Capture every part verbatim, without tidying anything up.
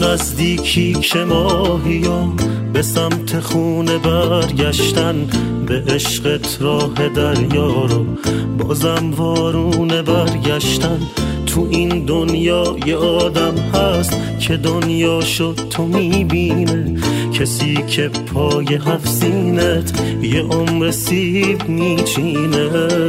نزدیکی که ماهیا به سمت خونه برگشتن، به عشقت راه دریا رو بازم وارونه برگشتن. تو این دنیا یه آدم هست که دنیا شد تو میبینه، کسی که پای هفت سینت یه عمر سیب میچینه.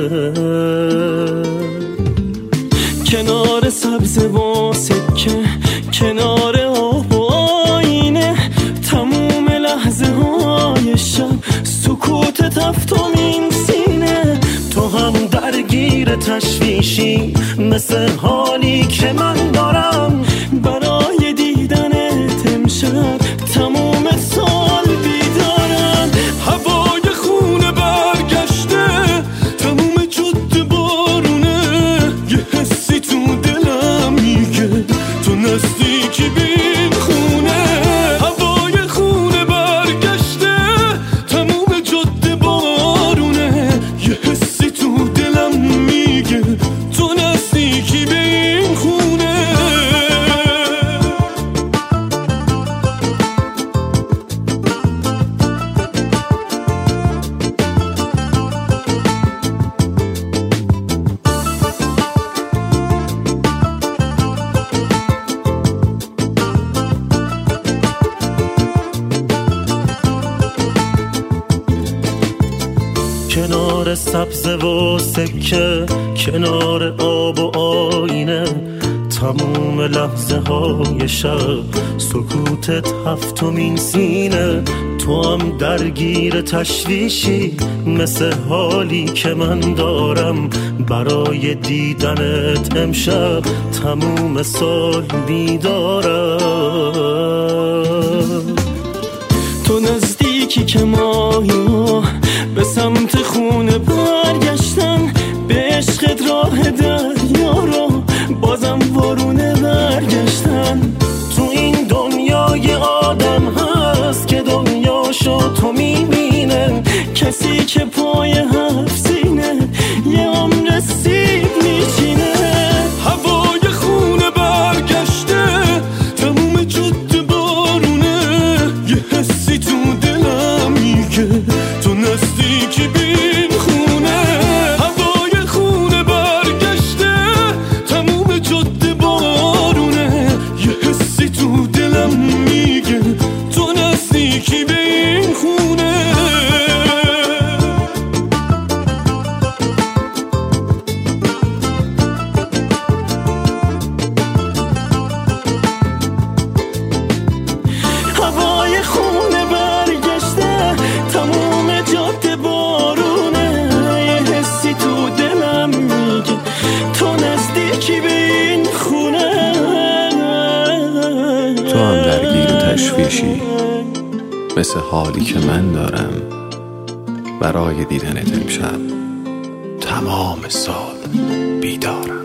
کنار سبز و سکه، کنار آب و آینه، تموم لحظه های شب سکوت تفتم این سینه. تو هم درگیر تشویشی مثل حالی که من دارم، برای دیدنت امشب تموم سال بیدارم. هوای خونه برگشته، تموم جاده بارونه، یه حسی تو دلم میگه تو نزدیکی بین خونه. هوای خونه برگشته، تموم جاده بارونه، یه حسی تو دلم میگه تو نزدیکی بین خونه. کنار سبز و سکه، کنار آب و آینه، تموم لحظه های شب سکوتت هفتمین سینه. تو هم درگیر تشویشی مثل حالی که من دارم، برای دیدنت امشب تموم سال بیدارم. تو نزدیکی که ماهیا به سمت خونه برگشتن، به عشقت راه دریا رو بازم وارونه برگشتن. تو این دنیا یه آدم هست که دنیاشو تو میبینه، کسی که پای هفت سینه یه عمر سیب میچینه. هوای خونه برگشته، تموم جاده بارونه، یه حسی تو دلم میگه تو نزدیکی بین خونه. هوای خونه برگشته، تموم جاده بارونه، یه حسی تو دلم میگه تو نزدیکی بین خونه. هوای خونه برگشته، تموم جاده بارونه، یه حسی تو دلم میگه تو نزدیکی به این خونه. تو هم درگیر تشویشی مثل حالی که من دارم، برای دیدنت امشب تمام سال بیدارم.